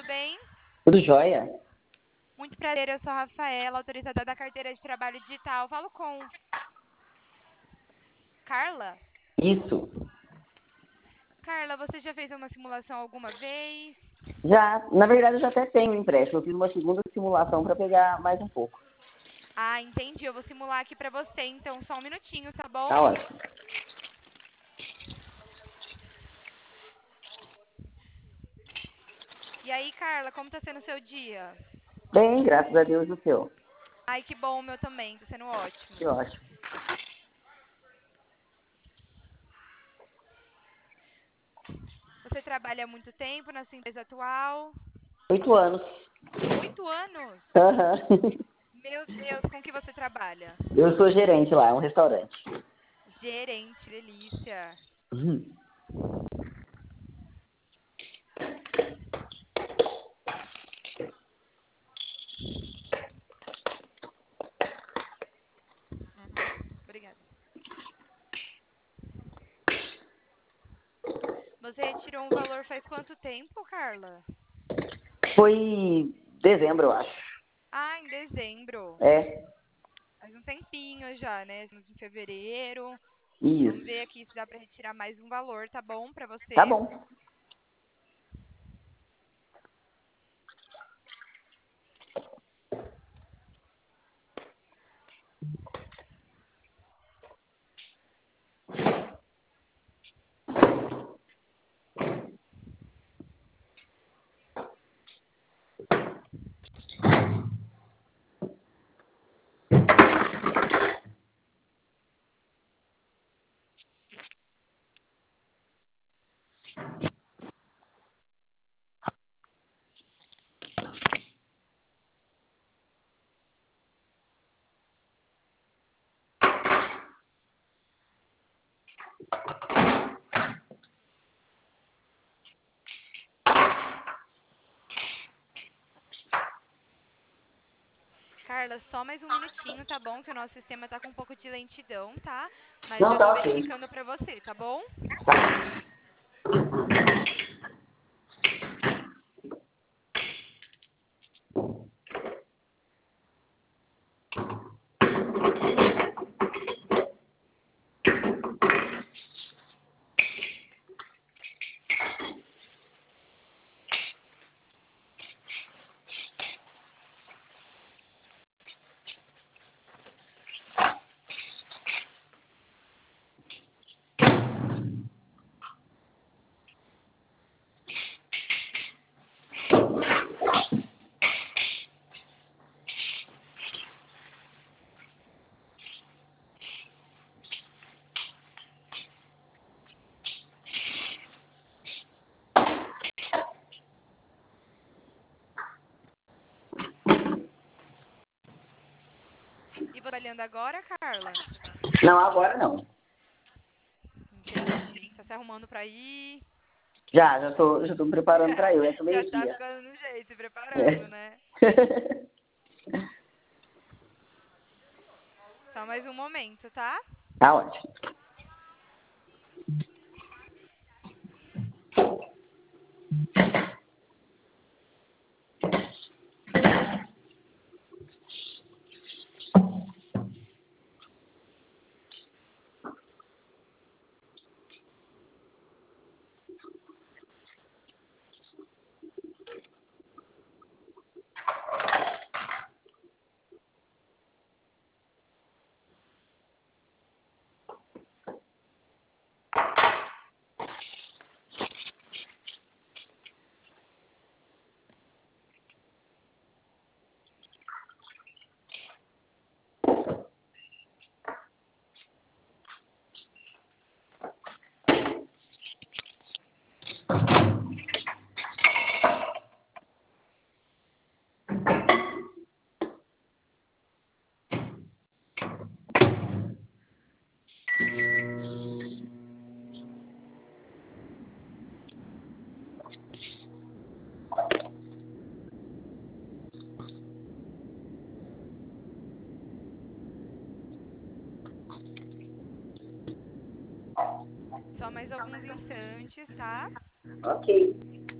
bem? Tudo jóia? Muito prazer, eu sou a Rafaela, autorizada da carteira de trabalho digital. Falo com Carla. Isso. Carla, você já fez uma simulação alguma vez? Já, na verdade, eu já até tenho um empréstimo. Eu fiz uma segunda simulação para pegar mais um pouco. Ah, entendi. Eu vou simular aqui pra você, então só um minutinho, tá bom? Tá ótimo. E aí, Carla, como tá sendo o seu dia? Bem, graças a Deus, o seu. Ai, que bom, o meu também, tá sendo ótimo. Que ótimo. Você trabalha há muito tempo na sua empresa atual? 8 anos. 8 anos? Aham. Meu Deus, com que você trabalha? Eu sou gerente lá, é um restaurante. Gerente, delícia. Uhum. Obrigada. Você retirou um valor faz quanto tempo, Carla? Foi dezembro, eu acho. Ah, em dezembro. É, Faz um tempinho já, né? Estamos em fevereiro. Vamos isso. ver aqui se dá pra retirar mais um valor, tá bom pra Tá você? bom. Carla, só mais um minutinho, tá bom? Que o nosso sistema tá com um pouco de lentidão, tá? Mas Não, já tô tá ok. verificando pra você, tá bom? E você trabalhando agora, Carla? Não, agora não. Entendi. Tá se arrumando pra ir? Já tô me preparando para eu, essa Já tá meio-dia. ficando no jeito, se preparando, É. né? Só mais um momento, tá? Tá ótimo. Só mais alguns instantes, tá? Ok.